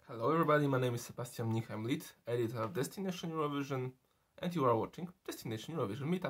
Hello everybody, my name is Sebastian Mnich, I'm lead editor of Destination Eurovision, and you are watching Destination Eurovision Meetup.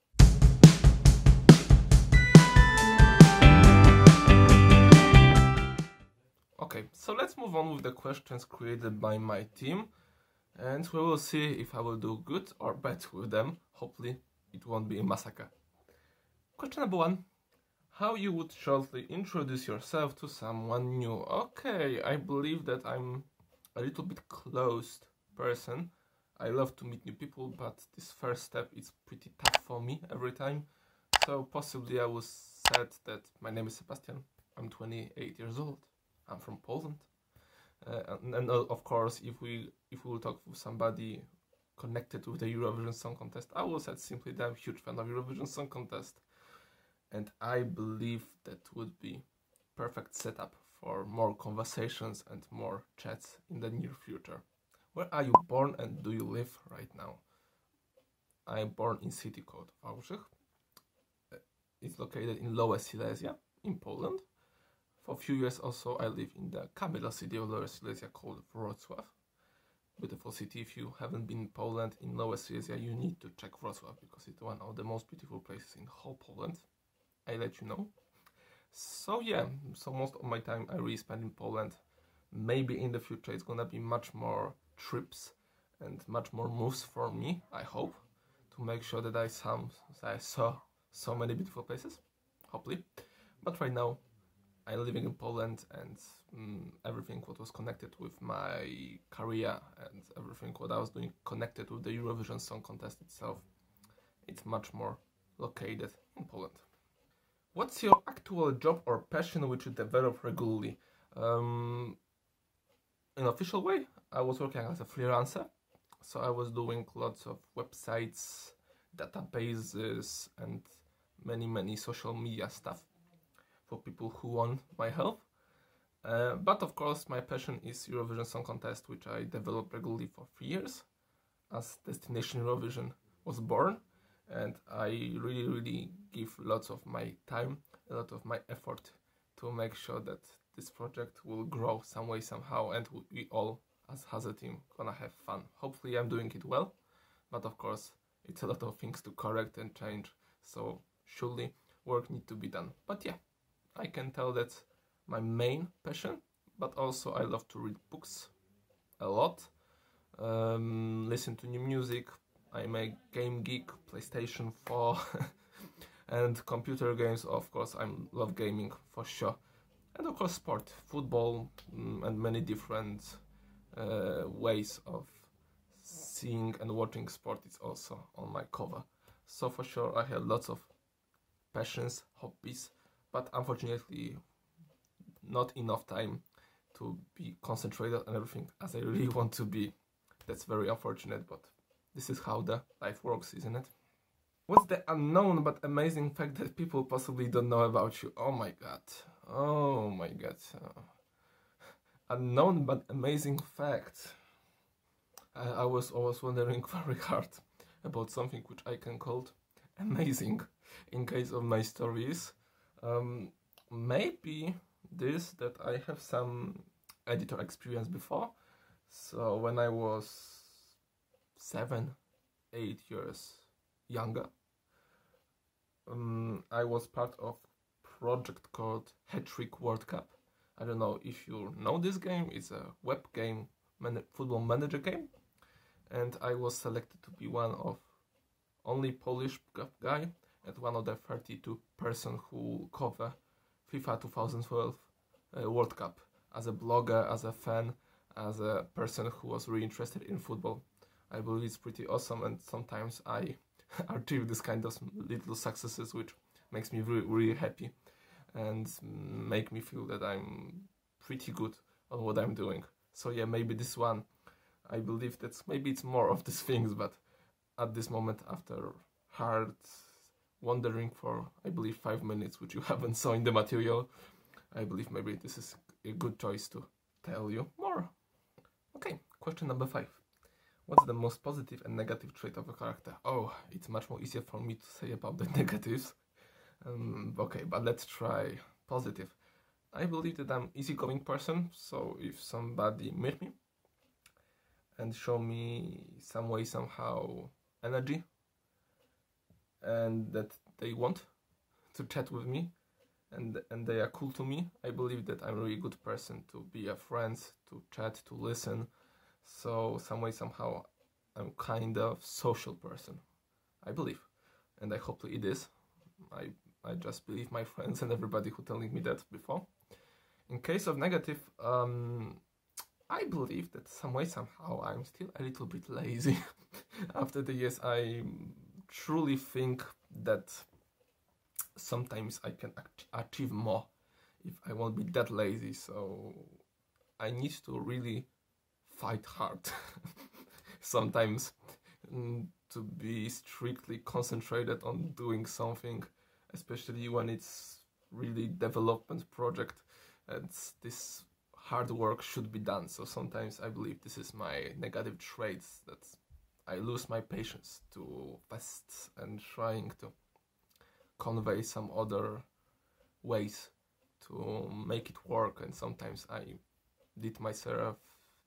Okay, so let's move on with the questions created by my team, and we will see if I will do good or bad with them. Hopefully it won't be a massacre. Question number 1. How you would shortly introduce yourself to someone new? Okay, I believe that I'm a little bit closed person. I love to meet new people, but this first step is pretty tough for me every time. So possibly I was said that my name is Sebastian, I'm 28 years old, I'm from Poland. And of course, if we will talk with somebody connected with the Eurovision Song Contest, I will say simply that I'm a huge fan of Eurovision Song Contest. And I believe that would be perfect setup for more conversations and more chats in the near future. Where are you born and do you live right now? I am born in city called Wałbrzych. It's located in Lower Silesia in Poland. For a few years also I live in the capital city of Lower Silesia called Wrocław. Beautiful city. If you haven't been in Poland, in Lower Silesia, you need to check Wrocław because it's one of the most beautiful places in whole Poland. I let you know. So yeah, so most of my time I really spend in Poland. Maybe in the future it's gonna be much more trips and much more moves for me, I hope, to make sure that I saw so many beautiful places, hopefully. But right now I'm living in Poland, and everything what was connected with my career and everything what I was doing connected with the Eurovision Song Contest itself, it's much more located in Poland. What's your actual job or passion which you develop regularly? In an official way, I was working as a freelancer, so I was doing lots of websites, databases, and many social media stuff for people who want my help. But of course, my passion is Eurovision Song Contest, which I developed regularly for 3 years, as Destination Eurovision was born. And I really give lots of my time, a lot of my effort to make sure that this project will grow some way, somehow, and we all, as a team, gonna have fun. Hopefully I'm doing it well, but of course it's a lot of things to correct and change, so surely work need to be done. But yeah, I can tell that's my main passion, but also I love to read books a lot, listen to new music. I'm a game geek, PlayStation 4 and computer games, of course. I love gaming for sure. And of course sport, football, and many different ways of seeing and watching sport is also on my cover. So for sure I have lots of passions, hobbies, but unfortunately not enough time to be concentrated on everything as I really want to be. That's very unfortunate, but this is how the life works, isn't it? What's the unknown but amazing fact that people possibly don't know about you? Oh my god. Oh my god. Unknown but amazing fact. I was always wondering very hard about something which I can call amazing in case of my stories. Maybe this, that I have some editor experience before. So when I was 7-8 years younger, I was part of project called Hat-Trick World Cup. I don't know if you know this game. It's a web game, football manager game, and I was selected to be one of only Polish guy and one of the 32 person who cover FIFA 2012 World Cup as a blogger, as a fan, as a person who was really interested in football. I believe it's pretty awesome, and sometimes I achieve this kind of little successes, which makes me really happy and make me feel that I'm pretty good on what I'm doing. So yeah, maybe this one, I believe that's maybe it's more of these things, but at this moment, after hard wandering for I believe 5 minutes, which you haven't saw in the material, I believe maybe this is a good choice to tell you more. Okay, question number 5. What's the most positive and negative trait of a character? Oh, it's much more easier for me to say about the negatives. Okay, but let's try positive. I believe that I'm easygoing person, so if somebody meet me and show me some way, somehow energy, and that they want to chat with me, and they are cool to me, I believe that I'm a really good person to be a friend, to chat, to listen. So some way, somehow, I'm kind of social person, I believe, and I hope it is. I just believe my friends and everybody who telling me that before. In case of negative, I believe that some way, somehow, I'm still a little bit lazy. After the years, I truly think that sometimes I can achieve more if I won't be that lazy. So I need to really fight hard sometimes to be strictly concentrated on doing something, especially when it's really development project and this hard work should be done. So sometimes I believe this is my negative traits, that I lose my patience too fast and trying to convey some other ways to make it work, and sometimes I did myself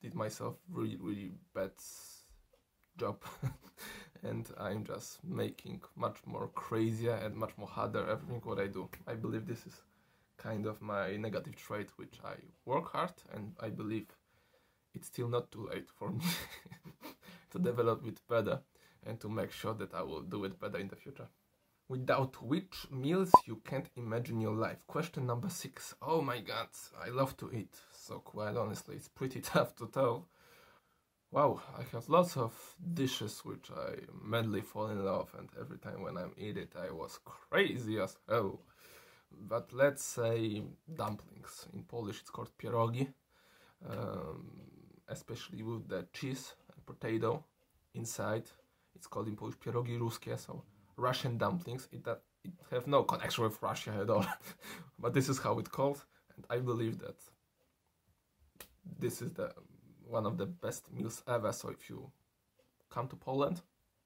really bad job and I'm just making much more crazier and much more harder everything what I do. I believe this is kind of my negative trait, which I work hard, and I believe it's still not too late for me to develop it better and to make sure that I will do it better in the future. Without which meals you can't imagine your life? Question number 6. Oh my god, I love to eat, so quite honestly, it's pretty tough to tell. Wow, I have lots of dishes which I madly fall in love, and every time when I eat it, I was crazy as hell. But let's say dumplings. In Polish, it's called pierogi, especially with the cheese and potato inside. It's called in Polish pierogi ruskie, so Russian dumplings. It have no connection with Russia at all, but this is how it's called, and I believe that this is the one of the best meals ever. So if you come to Poland,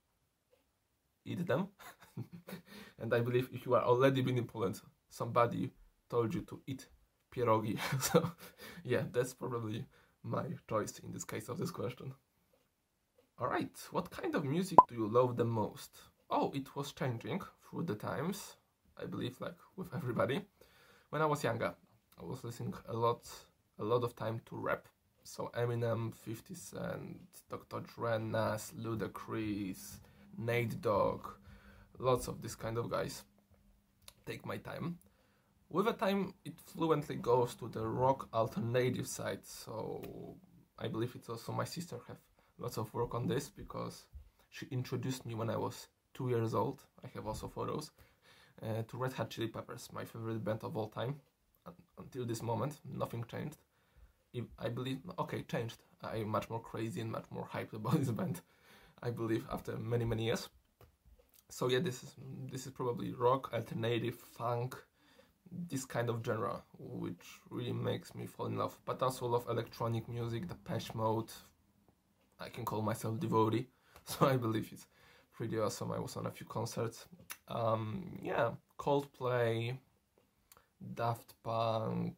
eat them. And I believe if you are already been in Poland, somebody told you to eat pierogi. So yeah, that's probably my choice in this case of this question. Alright, what kind of music do you love the most? Oh, it was changing through the times, I believe, like with everybody. When I was younger, I was listening a lot of time to rap. So Eminem, 50 Cent, Dr. Dre, Nas, Ludacris, Nate Dogg, lots of this kind of guys. Take my time. With the time, it fluently goes to the rock alternative side. So I believe it's also my sister have lots of work on this, because she introduced me when I was 2 years old. I have also photos to Red Hot Chili Peppers, my favorite band of all time. Until this moment, nothing changed. I believe, okay, changed. I'm much more crazy and much more hyped about this band, I believe, after many years. So yeah, this is probably rock, alternative, funk, this kind of genre, which really makes me fall in love. But also love electronic music, Depeche Mode. I can call myself devotee, so I believe it's pretty awesome. I was on a few concerts. Yeah, Coldplay, Daft Punk,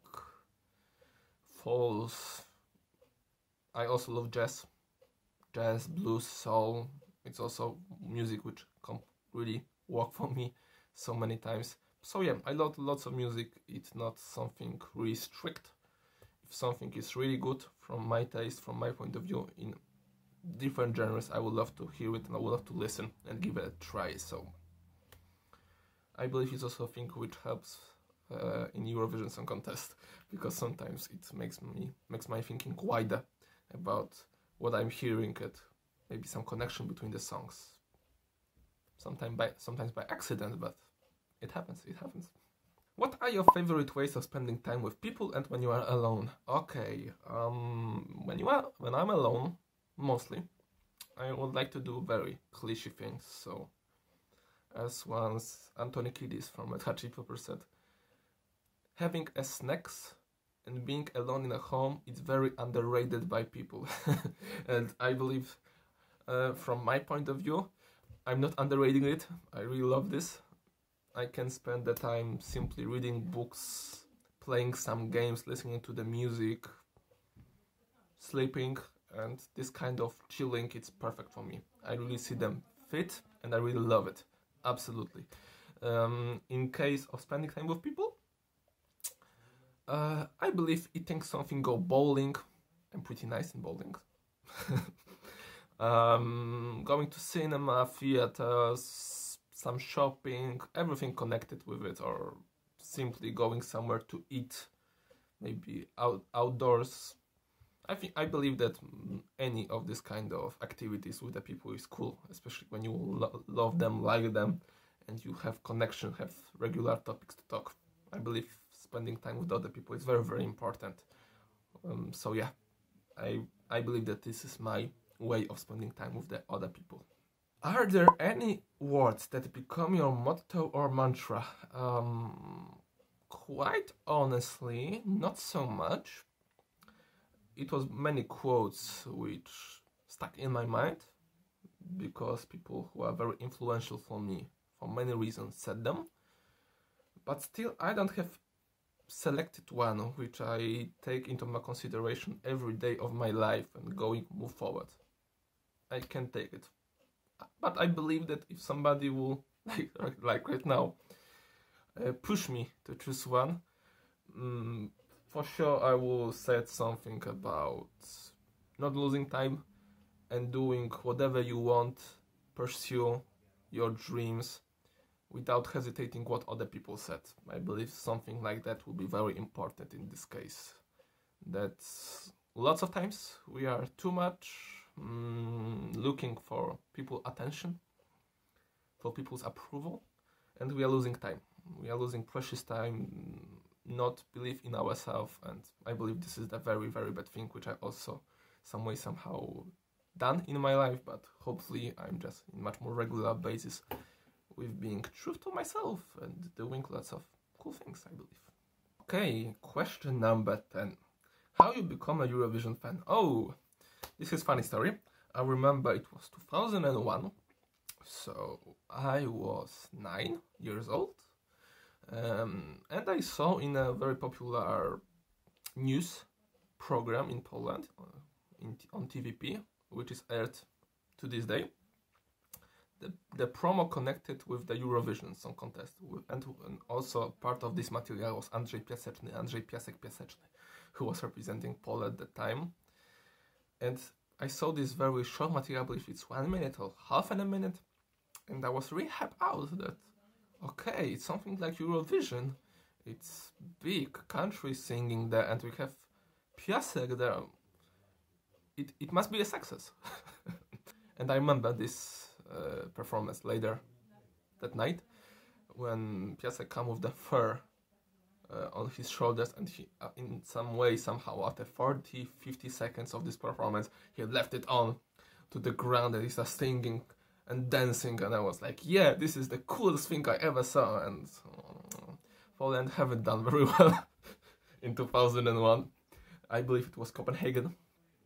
Falls. I also love jazz, blues, soul. It's also music which really work for me so many times. So yeah, I love lots of music. It's not something really strict. If something is really good from my taste, from my point of view, in different genres, I would love to hear it and I would love to listen and give it a try. So I believe it's also a thing which helps in Eurovision Song Contest, because sometimes it makes my thinking wider about what I'm hearing and maybe some connection between the songs. Sometimes by accident, but it happens. What are your favorite ways of spending time with people and when you are alone? Okay, when I'm alone, mostly, I would like to do very cliche things. So, as once Anthony Kiedis from Red Hot Chili Peppers said, having a snacks and being alone in a home is very underrated by people. And I believe, from my point of view, I'm not underrating it. I really love this. I can spend the time simply reading books, playing some games, listening to the music, sleeping, and this kind of chilling, it's perfect for me. I really see them fit and I really love it. Absolutely. In case of spending time with people, I believe eating something, go bowling. I'm pretty nice in bowling. Going to cinema, theaters, some shopping, everything connected with it, or simply going somewhere to eat, maybe outdoors. I believe that any of this kind of activities with the people is cool, especially when you love them, like them, and you have connection, have regular topics to talk. I believe spending time with other people is very, very important. So yeah, I believe that this is my way of spending time with the other people. Are there any words that become your motto or mantra? Quite honestly, not so much. It was many quotes which stuck in my mind because people who are very influential for me for many reasons said them. But still, I don't have selected one which I take into my consideration every day of my life and move forward. I can take it. But I believe that if somebody will, like right now, push me to choose one, for sure I will say something about not losing time and doing whatever you want, pursue your dreams without hesitating what other people said. I believe something like that will be very important in this case. That lots of times we are too much looking for people's attention, for people's approval, and we are losing time. We are losing precious time, not believe in ourselves, and I believe this is a very, very bad thing, which I also some way somehow done in my life, but hopefully I'm just in much more regular basis with being true to myself and doing lots of cool things, I believe. Okay, question number 10. How you become a Eurovision fan? Oh, this is funny story. I remember it was 2001, so I was 9 years old, and I saw in a very popular news program in Poland, on TVP, which is aired to this day, the promo connected with the Eurovision Song Contest, and also part of this material was Andrzej Piasek-Piaseczny, who was representing Poland at the time. And I saw this very short material, I believe it's 1 minute or half a minute, and I was really happy out that, okay, it's something like Eurovision, it's big countries singing there, and we have Piasek there. It must be a success. And I remember this performance later that night when Piasek came with the fur on his shoulders, and he in some way, somehow, after 40-50 seconds of this performance, he left it on to the ground and he started singing and dancing, and I was like, yeah, this is the coolest thing I ever saw. And Poland haven't done very well in 2001. I believe it was Copenhagen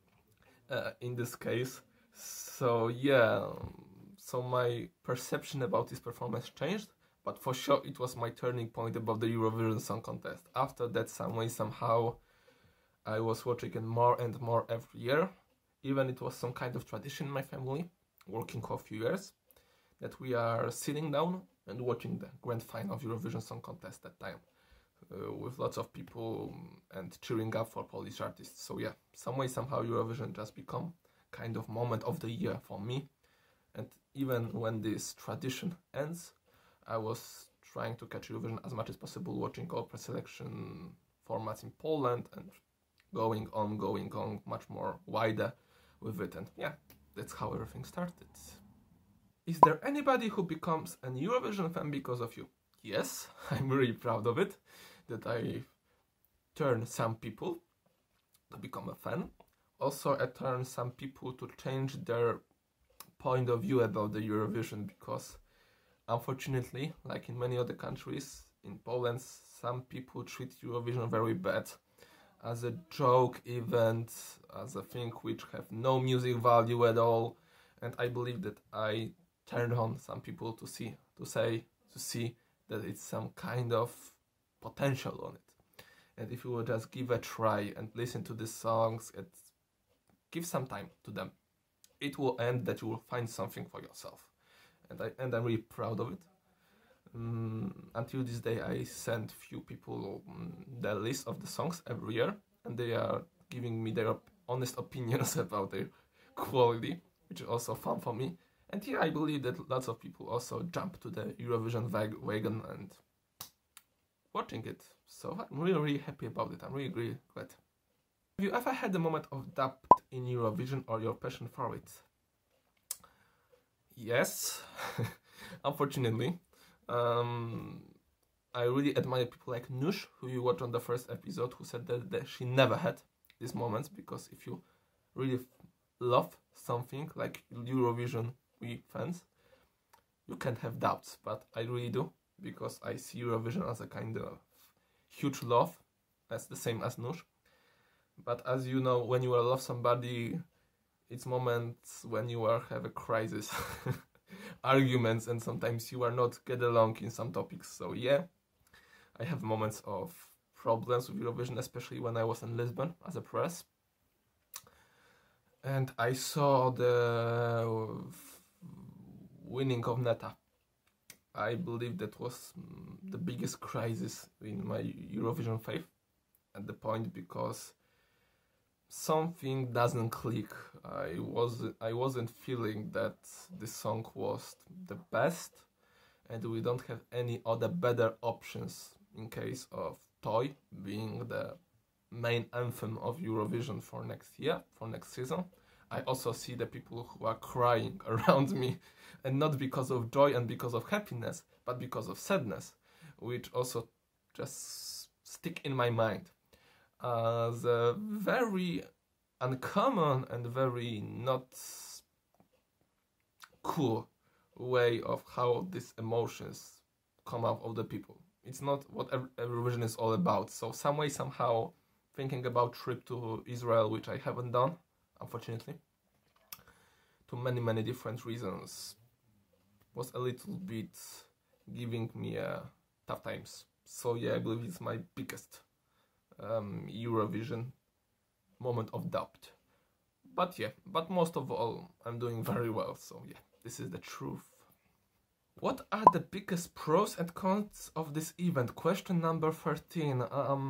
in this case. So yeah, so my perception about this performance changed, but for sure it was my turning point about the Eurovision Song Contest. After that, some way, somehow, I was watching it more and more every year. Even it was some kind of tradition in my family, working for a few years, that we are sitting down and watching the grand final of Eurovision Song Contest that time, with lots of people and cheering up for Polish artists. So yeah, some way, somehow, Eurovision just become kind of moment of the year for me. And even when this tradition ends, I was trying to catch Eurovision as much as possible, watching all preselection formats in Poland and going on much more wider with it. And yeah, that's how everything started. Is there anybody who becomes an Eurovision fan because of you? Yes, I'm really proud of it, that I turned some people to become a fan. Also, I turned some people to change their point of view about the Eurovision, because unfortunately, like in many other countries, in Poland, some people treat Eurovision very bad, as a joke event, as a thing which have no music value at all. And I believe that I turned on some people to see that it's some kind of potential on it. And if you will just give a try and listen to the songs and give some time to them, it will end that you will find something for yourself. And I'm really proud of it. Until this day, I send few people the list of the songs every year, and they are giving me their honest opinions about their quality, which is also fun for me. And here I believe that lots of people also jump to the Eurovision wagon and watching it. So I'm really, really happy about it. I'm really, really glad. Have you ever had a moment of doubt in Eurovision or your passion for it? Yes, unfortunately. I really admire people like Nush, who you watched on the first episode, who said that she never had these moments, because if you really love something like Eurovision, we fans, you can't have doubts, but I really do, because I see Eurovision as a kind of huge love, as the same as Nush. But as you know, when you love somebody, it's moments when you have a crisis, arguments, and sometimes you are not get along in some topics. So yeah, I have moments of problems with Eurovision, especially when I was in Lisbon as a press. And I saw the winning of Netta. I believe that was the biggest crisis in my Eurovision faith at the point, because something doesn't click. I wasn't feeling that this song was the best, and we don't have any other better options in case of Toy being the main anthem of Eurovision for next year, for next season. I also see the people who are crying around me, and not because of joy and because of happiness, but because of sadness, which also just stick in my mind as a very uncommon and very not cool way of how these emotions come out of the people. It's not what Eurovision is all about. So some way, somehow, thinking about trip to Israel, which I haven't done, unfortunately, to many different reasons, was a little bit giving me tough times. So yeah, I believe it's my biggest Eurovision moment of doubt. But most of all, I'm doing very well. So yeah, this is the truth. What are the biggest pros and cons of this event? Question number 13.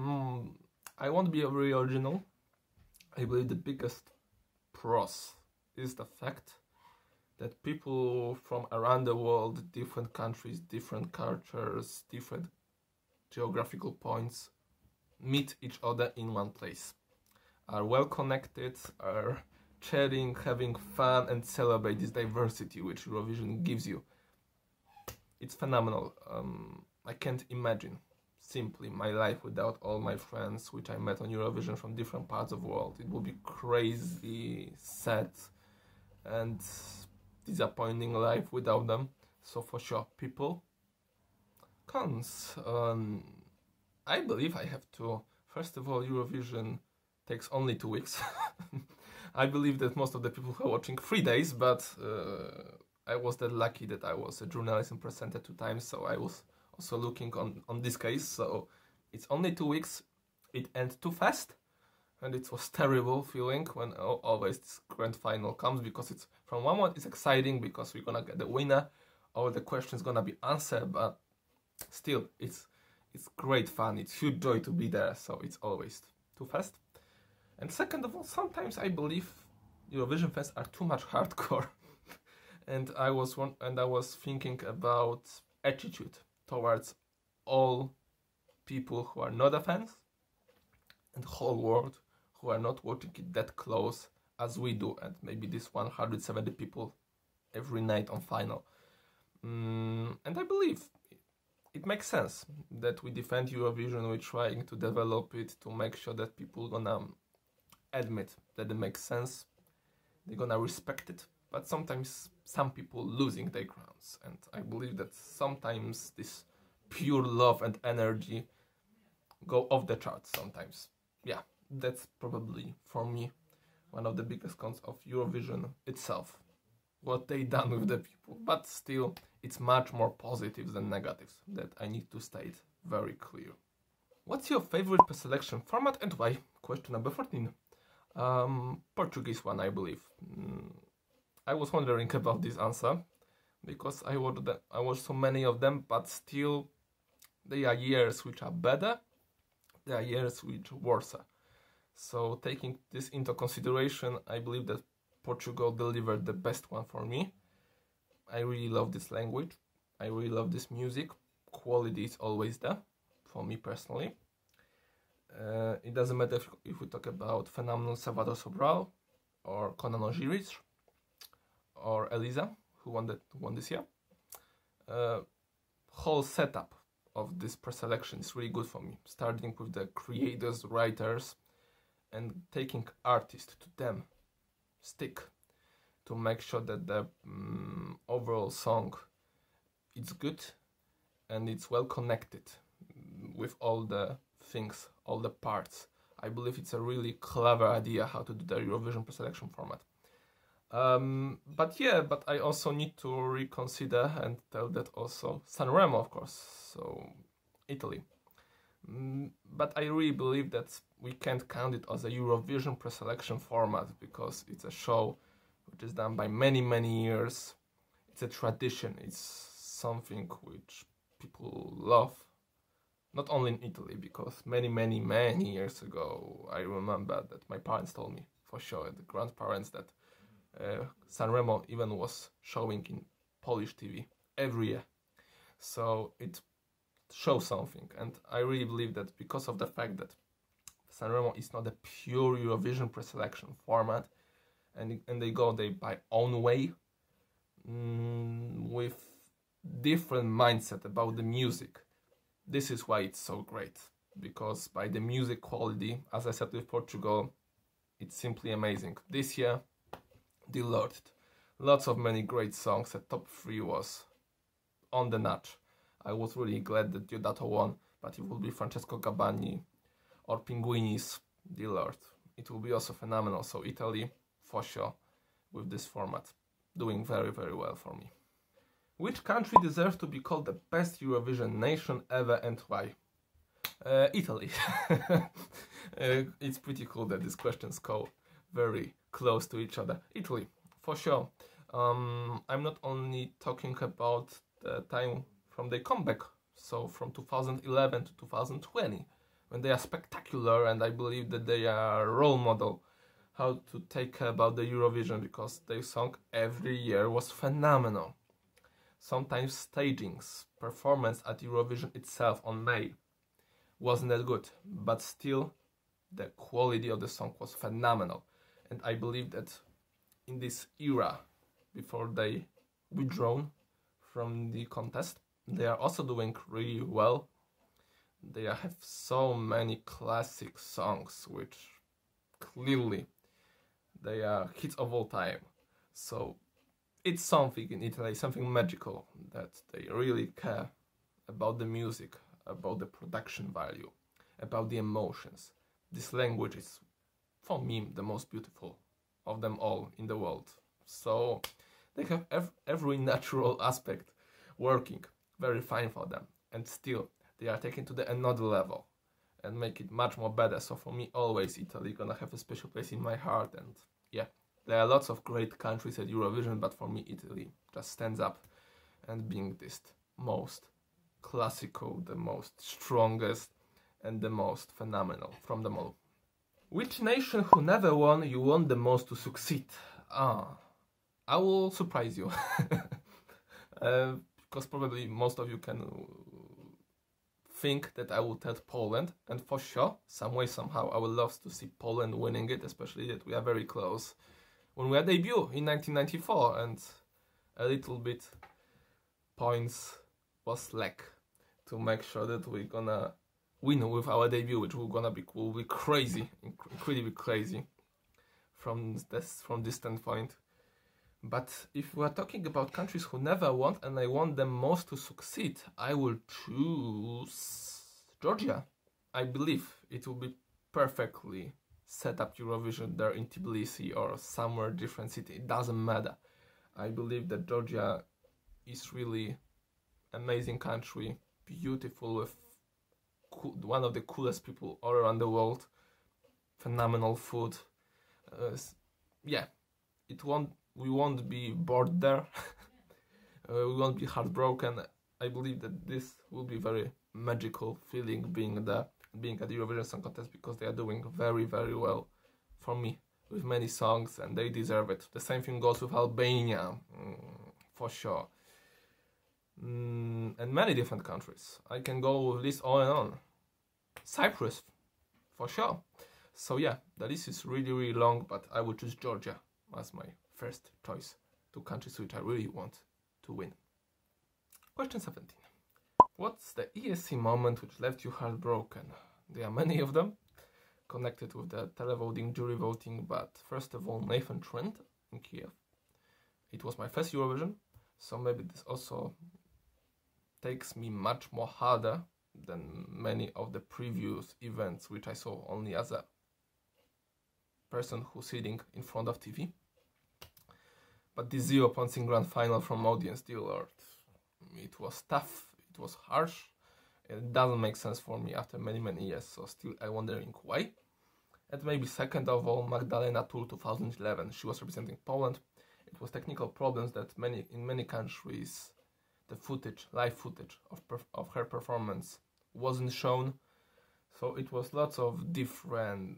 I won't be very original. I believe the biggest pros is the fact that people from around the world, different countries, different cultures, different geographical points, meet each other in one place, are well connected, are chatting, having fun, and celebrate this diversity which Eurovision gives you. It's phenomenal. I can't imagine simply my life without all my friends which I met on Eurovision from different parts of the world. It would be crazy, sad, and disappointing life without them. So for sure, people. Cons. I believe I have to. First of all, Eurovision takes only 2 weeks. I believe that most of the people who are watching 3 days, but I was that lucky that I was a journalist and presenter 2 times, so I was also looking on this case. So it's only 2 weeks. It ends too fast, and it was terrible feeling when always this grand final comes, because it's from one moment it's exciting because we're gonna get the winner, all the questions gonna be answered, but still it's great fun. It's huge joy to be there. So it's always too fast. And second of all, sometimes I believe Eurovision fans are too much hardcore. And I was thinking about attitude towards all people who are not a fans, and whole world who are not watching it that close as we do, and maybe this 170 people every night on final. And I believe it makes sense that we defend Eurovision. We're trying to develop it to make sure that people gonna admit that it makes sense, they're gonna respect it. But sometimes some people losing their grounds, and I believe that sometimes this pure love and energy go off the charts sometimes. Yeah, that's probably for me one of the biggest cons of Eurovision itself, what they done with the people. But still, it's much more positives than negatives, that I need to state very clear. What's your favorite preselection format and why? Question number 14. Portuguese one, I believe. I was wondering about this answer because I watched so many of them, but still there are years which are better, there are years which are worse. So taking this into consideration, I believe that Portugal delivered the best one for me. I really love this language, I really love this music, quality is always there, for me personally. It doesn't matter if we talk about phenomenal Salvador Sobral or Conan Osiris or Elisa, who won this year. Whole setup of this preselection is really good for me, starting with the creators, writers, and taking artists to them stick to make sure that the overall song is good and it's well connected with all the things, all the parts. I believe it's a really clever idea how to do the Eurovision preselection format. But I also need to reconsider and tell that also Sanremo, of course, so Italy. But I really believe that we can't count it as a Eurovision preselection format because it's a show which is done by many years. It's a tradition, it's something which people love. Not only in Italy, because many years ago, I remember that my parents told me, for sure, the grandparents, that Sanremo even was showing in Polish TV every year. So it shows something, and I really believe that because of the fact that Sanremo is not a pure Eurovision preselection format, and they go by own way, with different mindset about the music. This is why it's so great, because by the music quality, as I said with Portugal, it's simply amazing. This year, Lord, lots of many great songs. The top 3 was on the notch. I was really glad that Diodato won, but it will be Francesco Gabbani or Pinguinis, Lord. It will be also phenomenal. So Italy, for sure, with this format, doing very well for me. Which country deserves to be called the best Eurovision nation ever and why? Italy. It's pretty cool that these questions go very close to each other. Italy, for sure. I'm not only talking about the time from their comeback, so from 2011 to 2020, when they are spectacular, and I believe that they are a role model how to take care about the Eurovision, because their song every year was phenomenal. Sometimes stagings, performance at Eurovision itself on May wasn't that good, but still the quality of the song was phenomenal. And I believe that in this era, before they withdrawn from the contest, they are also doing really well. They have so many classic songs which clearly they are hits of all time. So it's something in Italy, something magical, that they really care about the music, about the production value, about the emotions. This language is, for me, the most beautiful of them all in the world. So they have every natural aspect working very fine for them, and still they are taken to another level and make it much more better. So for me, always Italy gonna have a special place in my heart. And yeah, there are lots of great countries at Eurovision, but for me, Italy just stands up and being this most classical, the most strongest, and the most phenomenal from them all. Which nation who never won you want the most to succeed? I will surprise you. Because probably most of you can think that I will tell Poland, and for sure, some way, somehow, I would love to see Poland winning it, especially that we are very close. When we had debut in 1994, and a little bit points was lack to make sure that we're gonna win with our debut, which will be crazy, incredibly crazy from this standpoint. But if we are talking about countries who never won and I want them most to succeed, I will choose Georgia. I believe it will be perfectly set up Eurovision there in Tbilisi or somewhere different city. It doesn't matter. I believe that Georgia is really amazing country, beautiful with one of the coolest people all around the world. Phenomenal food. Yeah, we won't be bored there. We won't be heartbroken. I believe that this will be very magical feeling being at the Eurovision Song Contest, because they are doing very, very well for me with many songs, and they deserve it. The same thing goes with Albania, for sure. And many different countries. I can go with this on and on. Cyprus, for sure. So yeah, the list is really, really long, but I would choose Georgia as my first choice. Two countries which I really want to win. Question 17. What's the ESC moment which left you heartbroken? There are many of them connected with the televoting, jury voting, but first of all, Nathan Trent in Kiev. It was my first Eurovision, so maybe this also takes me much more harder than many of the previous events which I saw only as a person who's sitting in front of TV. But the 0 points in grand final from audience, dear Lord, it was tough, it was harsh. It doesn't make sense for me after many, many years, so still I'm wondering why. And maybe second of all, Magdalena Tour 2011. She was representing Poland. It was technical problems that in many countries the live footage of her performance wasn't shown. So it was lots of different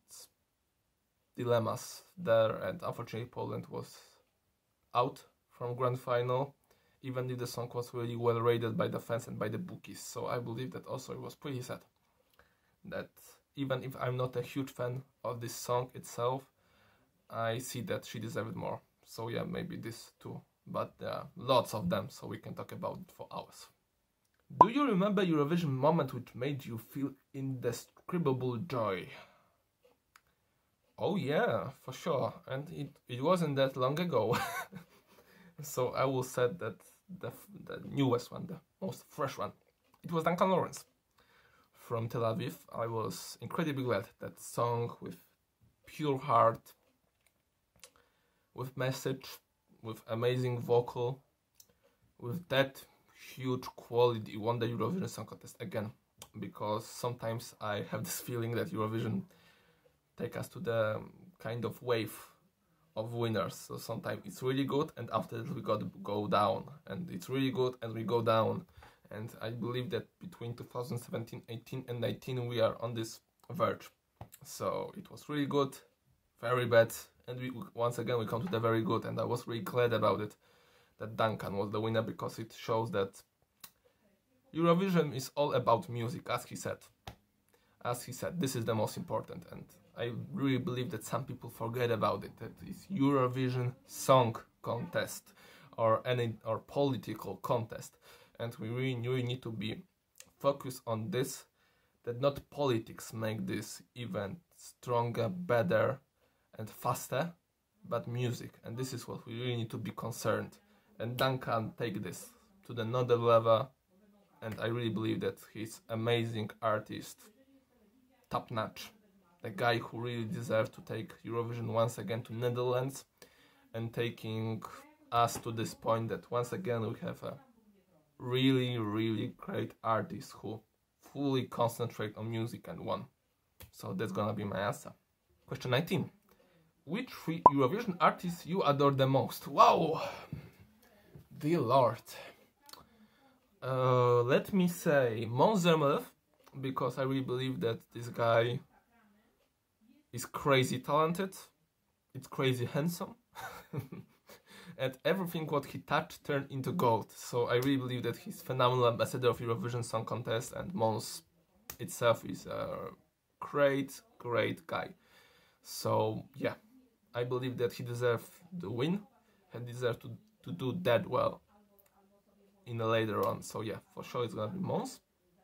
dilemmas there, and unfortunately Poland was out from grand final, even if the song was really well rated by the fans and by the bookies. So I believe that also it was pretty sad that even if I'm not a huge fan of this song itself, I see that she deserved more. So yeah, maybe this too, but there are lots of them, so we can talk about it for hours. Do you remember Eurovision moment which made you feel indescribable joy? Oh yeah, for sure, and it wasn't that long ago. So I will say that the newest one, the most fresh one, it was Duncan Lawrence from Tel Aviv. I was incredibly glad that song with pure heart, with message, with amazing vocal, with that huge quality won the Eurovision Song Contest again, because sometimes I have this feeling that Eurovision take us to the kind of wave of winners. So sometimes it's really good, and after that we got to go down, and it's really good and we go down. And I believe that between 2017, 18 and 19 we are on this verge. So it was really good, very bad, and once again we come to the very good, and I was really glad about it, that Duncan was the winner, because it shows that Eurovision is all about music, as he said. As he said, this is the most important, and I really believe that some people forget about it, that it's Eurovision Song Contest or political contest, and we really need to be focused on this, that not politics make this event stronger, better and faster, but music, and this is what we really need to be concerned. And Duncan take this to the another level, and I really believe that he's amazing artist, top notch, the guy who really deserves to take Eurovision once again to Netherlands, and taking us to this point that once again we have a really, really great artist who fully concentrate on music and won. So that's gonna be my answer. Question 19. Which 3 Eurovision artists you adore the most? Wow! Dear Lord. Let me say Måns Zelmerlöw, because I really believe that this guy is crazy talented, it's crazy handsome, and everything what he touched turned into gold. So I really believe that he's phenomenal ambassador of Eurovision Song Contest, and Måns itself is a great guy. So yeah, I believe that he deserves the win and deserves to do that well in the later on. So yeah, for sure it's gonna be Måns.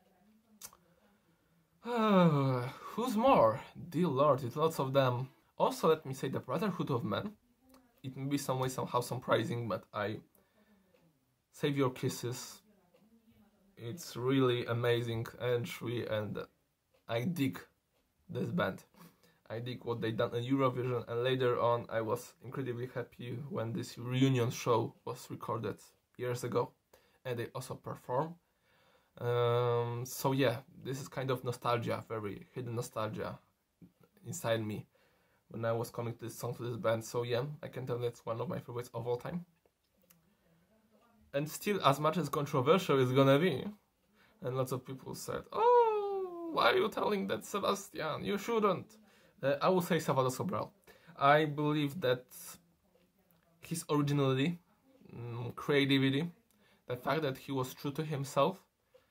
Who's more? Dear Lord, it's lots of them. Also, let me say the Brotherhood of Man. It may be some way somehow surprising, but I Save Your Kisses. It's really amazing entry, and I dig this band. I dig what they done in Eurovision, and later on I was incredibly happy when this reunion show was recorded years ago, and they also perform. So yeah, this is kind of nostalgia, very hidden nostalgia inside me when I was coming to this song, to this band. So yeah, I can tell it's one of my favorites of all time. And still, as much as controversial it's gonna be, and lots of people said, "Oh, why are you telling that, Sebastian? You shouldn't." I will say Salvador Sobral. I believe that his originality, creativity, the fact that he was true to himself,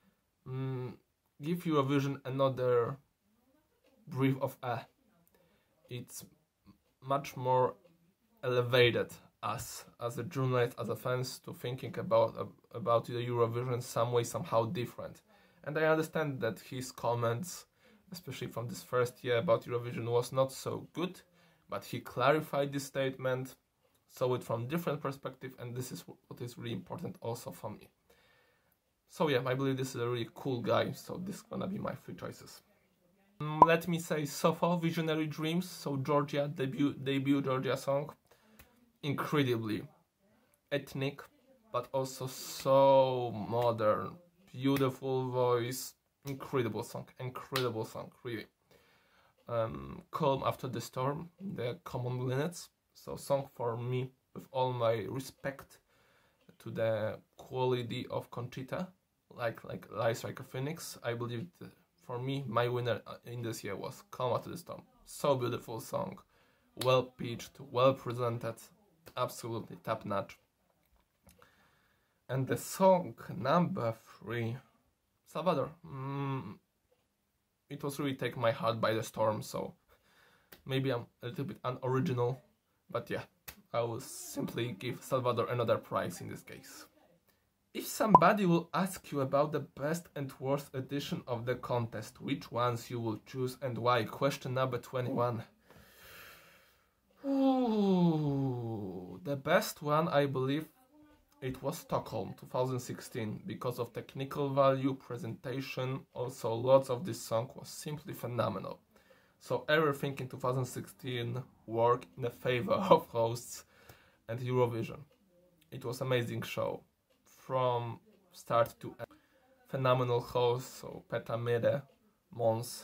give Eurovision another breath of air. It's much more elevated us as a journalist, as a fans, to thinking about the Eurovision some way, somehow different. And I understand that his comments, especially from this first year about Eurovision, was not so good, but he clarified this statement, saw it from different perspective, and this is what is really important also for me. So yeah, I believe this is a really cool guy, so this is gonna be my 3 choices. Let me say Sofo, Visionary Dreams, so Georgia, debut Georgia song. Incredibly ethnic, but also so modern, beautiful voice, incredible song, really. Calm After the Storm, the Common Linnets, so song for me, with all my respect to the quality of Conchita, like Rise Like a Phoenix. I believe for me, my winner in this year was Calm After the Storm. So beautiful song, well pitched, well presented, absolutely top notch. And the song number 3, Salvador. It was really taking my heart by the storm, so maybe I'm a little bit unoriginal, but yeah, I will simply give Salvador another prize in this case. If somebody will ask you about the best and worst edition of the contest, which ones you will choose and why? Question number 21. Ooh, the best one, I believe it was Stockholm 2016, because of technical value, presentation, also lots of this song was simply phenomenal. So everything in 2016 worked in the favor of hosts and Eurovision. It was amazing show from start to end. Phenomenal hosts, so Petra Mede, Mons.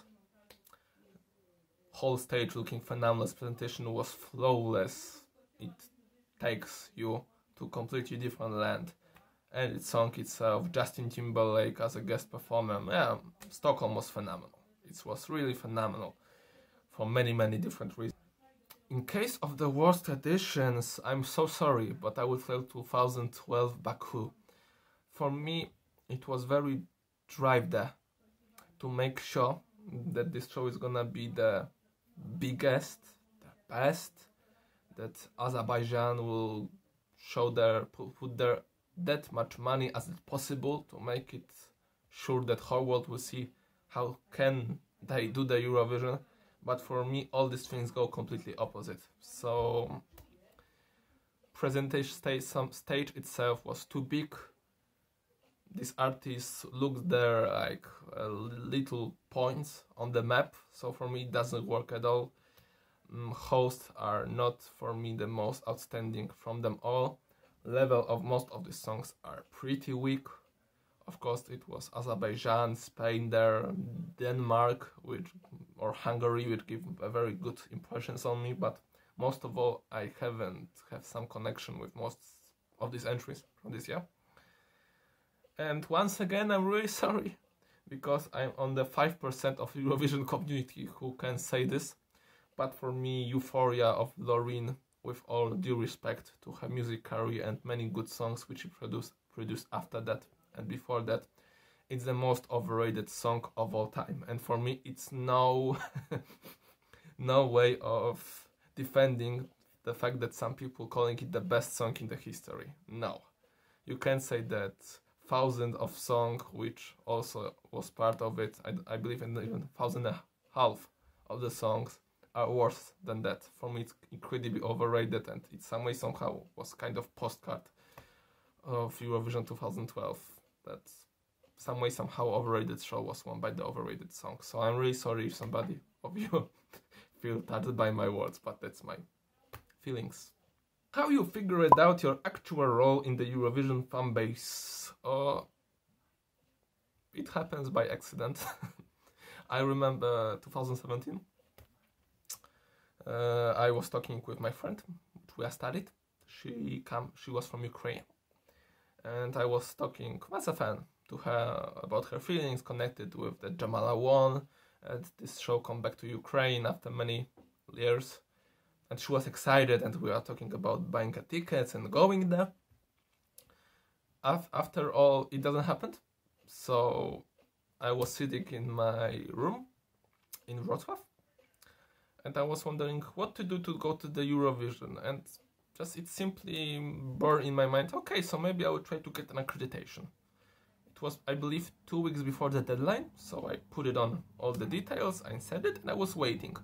Whole stage looking phenomenal, presentation was flawless. It takes you to completely different land. And its song itself, Justin Timberlake as a guest performer, yeah, Stockholm was phenomenal. It was really phenomenal for many different reasons. In case of the worst editions, I'm so sorry, but I would tell 2012 Baku. For me, it was very drive there to make sure that this show is gonna be the biggest, the best, that Azerbaijan will show put their that much money as possible to make it sure that whole world will see how can they do the Eurovision. But for me, all these things go completely opposite. So presentation stage itself was too big. These artists look there like little points on the map, so for me it doesn't work at all. Hosts are not for me the most outstanding from them all. Level of most of the songs are pretty weak. Of course, it was Azerbaijan, Spain there, Denmark, or Hungary, which give a very good impressions on me. But most of all, I haven't have some connection with most of these entries from this year. And once again, I'm really sorry, because I'm on the 5% of Eurovision community who can say this. But for me, Euphoria of Loreen, with all due respect to her music career and many good songs which she produced after that and before that, it's the most overrated song of all time. And for me, it's no way of defending the fact that some people calling it the best song in the history. No, you can say that thousands of songs, which also was part of it, I believe, and even 1,500 of the songs are worse than that. For me, it's incredibly overrated, and it some way somehow was kind of postcard of Eurovision 2012. That some way somehow overrated show was won by the overrated song. So I'm really sorry if somebody of you feel touched by my words, but that's my feelings. How you figured out your actual role in the Eurovision fanbase? it happens by accident. I remember 2017. I was talking with my friend, we studied. She was from Ukraine, and I was talking as a fan to her about her feelings connected with the Jamala Won and this show come back to Ukraine after many years. And she was excited, and we were talking about buying a tickets and going there. After all, it doesn't happen. So I was sitting in my room in Wrocław, and I was wondering what to do to go to the Eurovision, and just it simply burned in my mind, okay, so maybe I would try to get an accreditation. It was, I believe, 2 weeks before the deadline, so I put it on all the details, I said it, and I was waiting.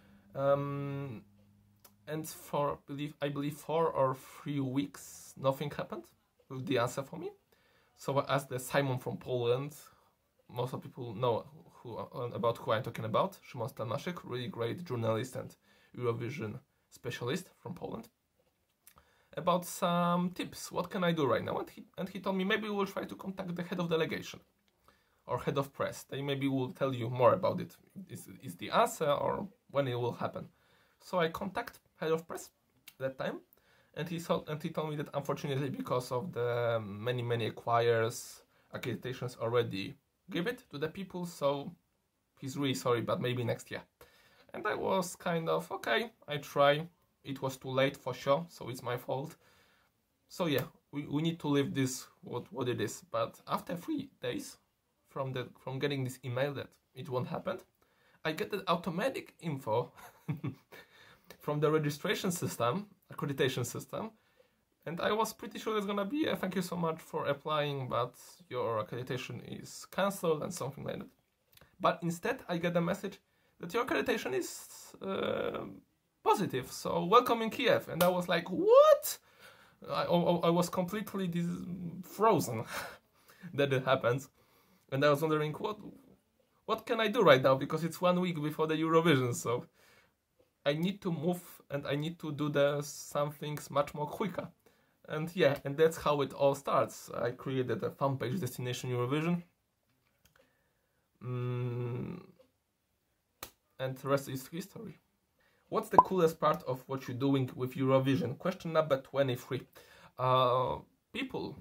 And for, I believe 4 or 3 weeks, nothing happened with the answer for me. So I asked the Simon from Poland. Most of people know about who I'm talking about. Szymon Stelmaszek, really great journalist and Eurovision specialist from Poland. About some tips. What can I do right now? And he told me maybe we'll try to contact the head of delegation or head of press. They maybe will tell you more about it. Is the answer or when it will happen. So I contact head of press that time, and he told me that unfortunately because of the many acquires accreditations already give it to the people, so he's really sorry, but maybe next year. And I was kind of okay, I try. It was too late for sure, so it's my fault. So yeah, we need to leave this what it is. But after 3 days from getting this email that it won't happen, I get the automatic info from the registration system, accreditation system, and I was pretty sure it's gonna be thank you so much for applying, but your accreditation is cancelled and something like that. But instead I get a message that your accreditation is positive, so welcome in Kiev. And I was like, what? I was completely frozen that it happens, and I was wondering what can I do right now, because it's 1 week before the Eurovision, so I need to move and I need to do some things much more quicker. And yeah, and that's how it all starts. I created a fan page, Destination Eurovision. And the rest is history. What's the coolest part of what you're doing with Eurovision? Question number 23. People.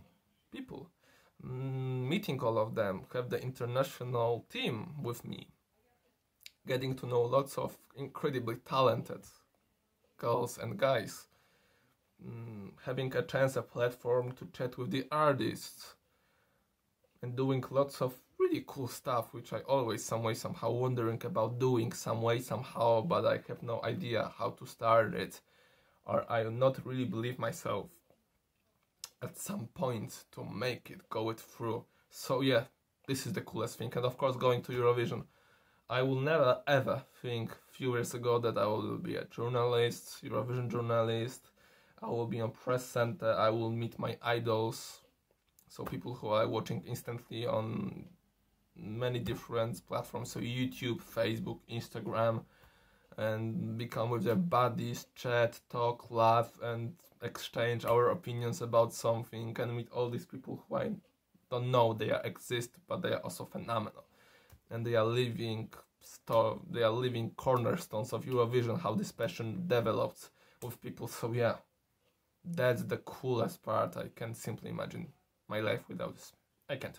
Meeting all of them, have the international team with me. Getting to know lots of incredibly talented girls and guys. Having a chance, a platform to chat with the artists. And doing lots of really cool stuff, which I always somehow wondering about doing somehow, but I have no idea how to start it. Or I not really believe myself at some point to make it, go it through. So yeah, this is the coolest thing. And of course, going to Eurovision. I will never ever think a few years ago that I will be a journalist, Eurovision journalist. I will be on press center. I will meet my idols. So people who are watching instantly on many different platforms. So YouTube, Facebook, Instagram. And become with their buddies, chat, talk, laugh, and exchange our opinions about something. And meet all these people who I don't know they exist, but they are also phenomenal. And they are living cornerstones of Eurovision, how this passion develops with people. So yeah, that's the coolest part. I can't simply imagine my life without this. I can't.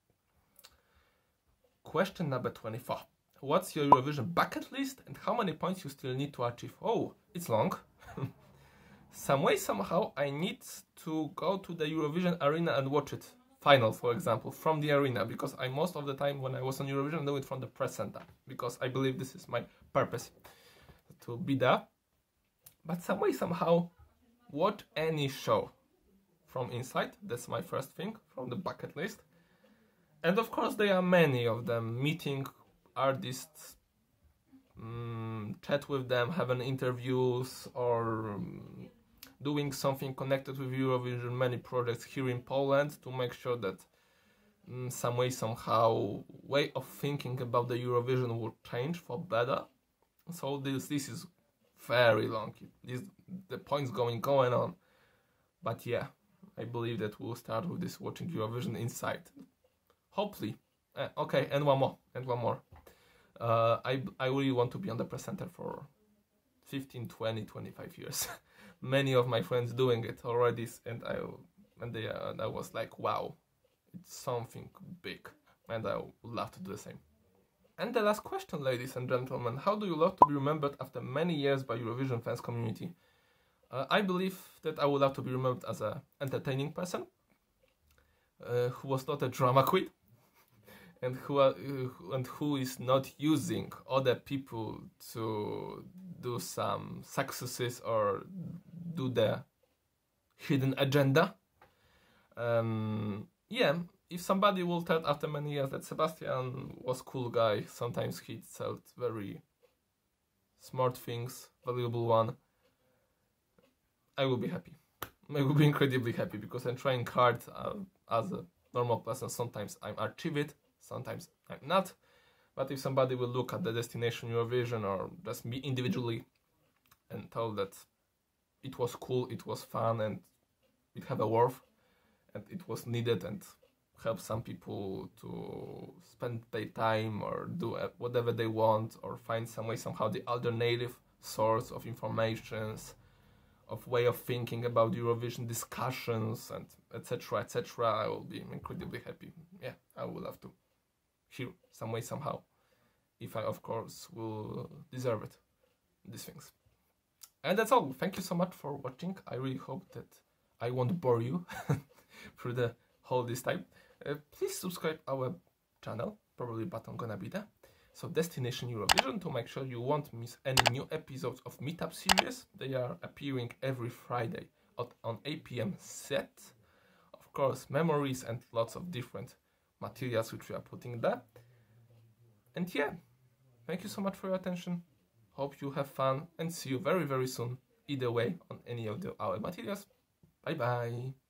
Question number 24. What's your Eurovision bucket list and how many points you still need to achieve? Oh, it's long. Some way, somehow, I need to go to the Eurovision arena and watch it. Final, for example, from the arena, because I most of the time when I was on Eurovision, I do it from the press center, because I believe this is my purpose, to be there. But some way, somehow, watch any show from inside. That's my first thing from the bucket list. And of course, there are many of them. Meeting artists, chat with them, having interviews, or doing something connected with Eurovision, many projects here in Poland to make sure that some way, somehow, way of thinking about the Eurovision will change for better. So this is very long. The points going on. But yeah, I believe that we'll start with this watching Eurovision inside. Hopefully, Okay, and one more. I really want to be on the press center for 15, 20, 25 years. Many of my friends doing it already, and I was like, wow, it's something big, and I would love to do the same. And the last question, ladies and gentlemen, how do you love to be remembered after many years by Eurovision fans community? I believe that I would love to be remembered as an entertaining person who was not a drama queen, and who is not using other people to do some successes or do the hidden agenda. Yeah, if somebody will tell after many years that Sebastian was cool guy, sometimes he said very smart things, valuable one, I will be happy. I will be incredibly happy because I'm trying hard as a normal person. Sometimes I'm achieve it, sometimes I'm not. But if somebody will look at the Destination Eurovision or just me individually and tell that it was cool, it was fun, and it had a worth, and it was needed, and help some people to spend their time or do whatever they want, or find some way, somehow, the alternative source of informations, of way of thinking about Eurovision discussions, and etc., etc., I will be incredibly happy. Yeah, I would love to hear some way, somehow, if I, of course, will deserve it, these things. And that's all. Thank you so much for watching. I really hope that I won't bore you through the whole this time. Please subscribe our channel, probably button gonna be there. So Destination Eurovision, to make sure you won't miss any new episodes of Meetup series. They are appearing every Friday on 8 p.m. set. Of course, memories and lots of different materials which we are putting there. And yeah, thank you so much for your attention. Hope you have fun and see you very, very soon, either way, on any of our materials. Bye bye.